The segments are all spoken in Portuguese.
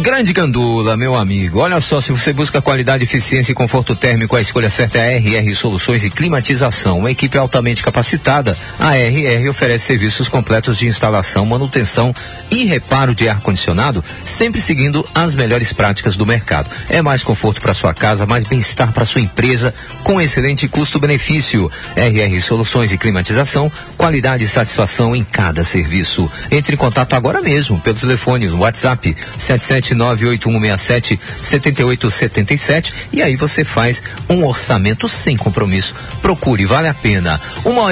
Grande Gandula, meu amigo, olha só, se você busca qualidade, eficiência e conforto térmico, a escolha certa é a RR Soluções e Climatização. Uma equipe altamente capacitada, a RR oferece serviços completos de instalação, manutenção e reparo de ar-condicionado, sempre seguindo as melhores práticas do mercado. É mais conforto para sua casa, mais bem-estar para sua empresa, com excelente custo-benefício. RR Soluções e Climatização, qualidade e satisfação em cada serviço. Entre em contato agora mesmo, pelo telefone, no WhatsApp, 7798167-7877, e aí você faz um orçamento sem compromisso. Procure, vale a pena.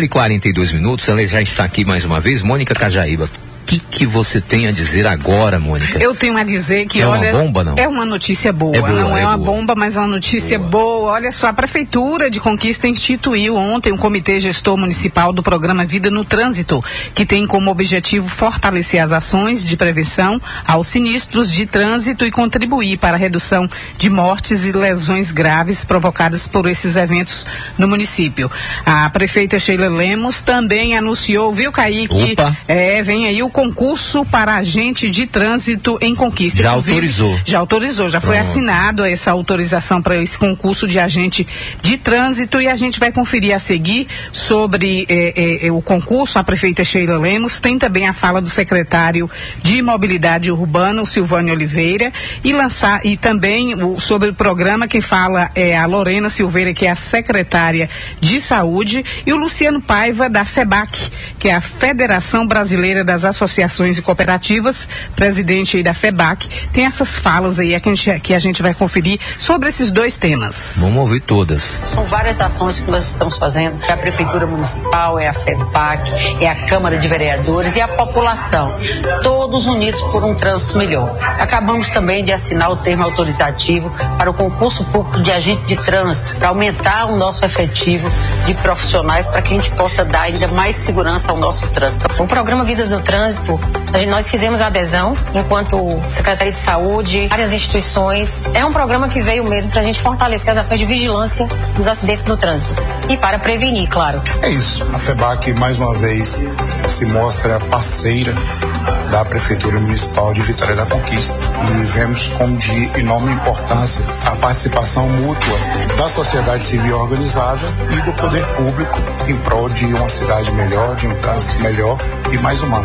1h42, ela já está aqui mais uma vez, Mônica Cajaíba. O que você tem a dizer agora, Mônica? Eu tenho a dizer que, olha... É uma bomba, não? É uma notícia boa. Não é uma bomba, mas é uma notícia boa. Olha só, a Prefeitura de Conquista instituiu ontem um comitê gestor municipal do programa Vida no Trânsito, que tem como objetivo fortalecer as ações de prevenção aos sinistros de trânsito e contribuir para a redução de mortes e lesões graves provocadas por esses eventos no município. A prefeita Sheila Lemos também anunciou, viu, Kaique? Opa. Vem aí o concurso para agente de trânsito em Conquista. Já autorizou. Já foi assinado essa autorização para esse concurso de agente de trânsito, e a gente vai conferir a seguir sobre o concurso. A prefeita Sheila Lemos tem também a fala do secretário de Mobilidade Urbana, o Silvânio Oliveira, e também sobre o programa que fala a Lorena Silveira, que é a secretária de Saúde, e o Luciano Paiva, da FEBAC, que é a Federação Brasileira das Associações e Cooperativas, presidente aí da FEBAC. Tem essas falas aí que a gente vai conferir sobre esses dois temas. Vamos ouvir todas. São várias ações que nós estamos fazendo. É a Prefeitura Municipal, é a FEBAC, é a Câmara de Vereadores e a população. Todos unidos por um trânsito melhor. Acabamos também de assinar o termo autorizativo para o concurso público de agente de trânsito, para aumentar o nosso efetivo de profissionais, para que a gente possa dar ainda mais segurança ao nosso trânsito. O programa Vidas no Trânsito, nós fizemos a adesão enquanto Secretaria de Saúde, várias instituições. É um programa que veio mesmo para a gente fortalecer as ações de vigilância dos acidentes no trânsito e para prevenir, claro. É isso, a FEBAC mais uma vez se mostra parceira da Prefeitura Municipal de Vitória da Conquista, e vemos como de enorme importância a participação mútua da sociedade civil organizada e do poder público em prol de uma cidade melhor, de um trânsito melhor e mais humano.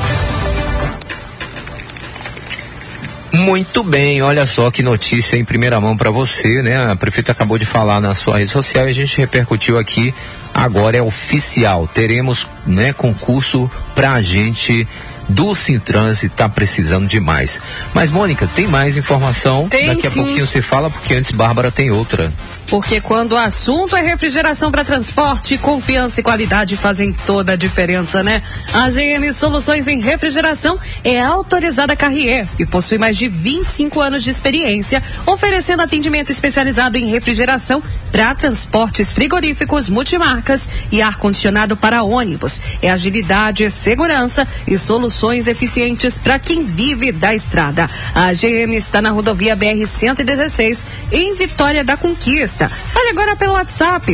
Muito bem, olha só que notícia em primeira mão para você, né? A prefeita acabou de falar na sua rede social e a gente repercutiu aqui. Agora é oficial, teremos, né, concurso para agente do Sintrans, e tá precisando demais. Mas, Mônica, tem mais informação? Daqui a pouquinho você fala, porque antes Bárbara tem outra. Porque quando o assunto é refrigeração para transporte, confiança e qualidade fazem toda a diferença, né? A GM Soluções em Refrigeração é autorizada Carrier e possui mais de 25 anos de experiência, oferecendo atendimento especializado em refrigeração para transportes frigoríficos, multimarcas e ar-condicionado para ônibus. É agilidade, segurança e soluções eficientes para quem vive da estrada. A GM está na rodovia BR-116, em Vitória da Conquista. Fale agora pelo WhatsApp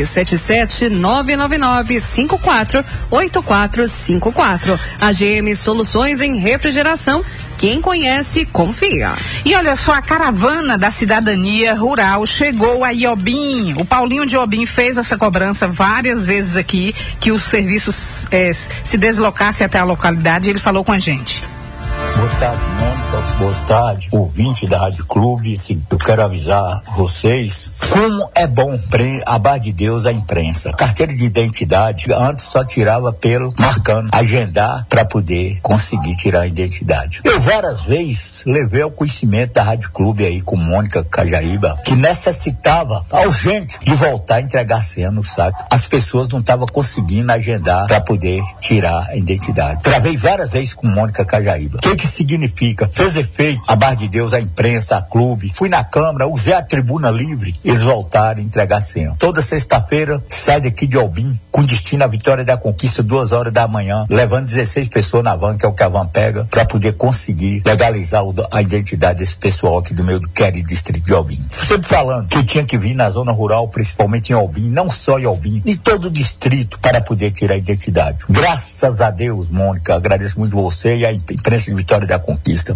77999548454. A GM Soluções em Refrigeração. Quem conhece, confia. E olha só, a caravana da cidadania rural chegou a Iobim. O Paulinho de Iobim fez essa cobrança várias vezes aqui, que os serviços se deslocassem até a localidade, e ele falou com a gente. Boa tarde, Mônica. Boa tarde, ouvinte da Rádio Clube. Eu quero avisar vocês como é bom a base de Deus a imprensa. Carteira de identidade, antes só tirava pelo marcando, agendar para poder conseguir tirar a identidade. Eu várias vezes levei ao conhecimento da Rádio Clube aí com Mônica Cajaíba, que necessitava urgente de voltar a entregar a senha no saco. As pessoas não estavam conseguindo agendar para poder tirar a identidade. Travei várias vezes com Mônica Cajaíba. O que significa? Fez efeito a base de Deus, a imprensa, a clube. Fui na Câmara, usei a tribuna livre, eles voltaram a entregar a senha. Toda sexta-feira sai daqui de Iobim com destino à Vitória da Conquista, 2h da manhã, levando 16 pessoas na van, que é o que a van pega, para poder conseguir legalizar a identidade desse pessoal aqui do meu querido distrito de Iobim. Sempre falando que tinha que vir na zona rural, principalmente em Iobim, não só em Iobim, em todo o distrito, para poder tirar a identidade. Graças a Deus, Mônica, agradeço muito você e a imprensa de Vitória da Conquista, que agora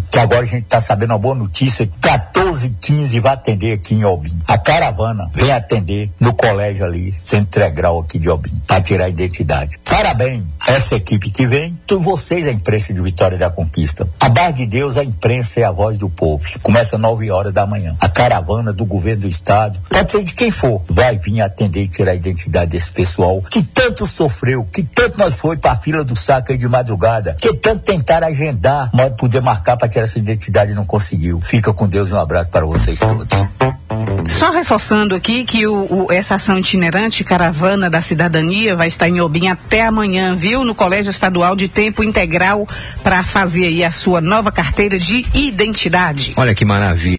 a gente tá sabendo uma boa notícia, 14h15 vai atender aqui em Obim. A caravana vem atender no colégio ali, Centro Integral aqui de Obim, para tirar a identidade. Parabéns, essa equipe que vem, vocês, a imprensa de Vitória da Conquista. A base de Deus, a imprensa é a voz do povo. Começa 9 horas da manhã. A caravana do governo do estado, pode ser de quem for, vai vir atender e tirar a identidade desse pessoal que tanto sofreu, que tanto nós foi pra fila do saco aí de madrugada, que tanto tentaram agendar, mas poder marcar para tirar sua identidade e não conseguiu. Fica com Deus e um abraço para vocês todos. Só reforçando aqui que essa ação itinerante, Caravana da Cidadania, vai estar em Obim até amanhã, viu? No Colégio Estadual de Tempo Integral, para fazer aí a sua nova carteira de identidade. Olha que maravilha.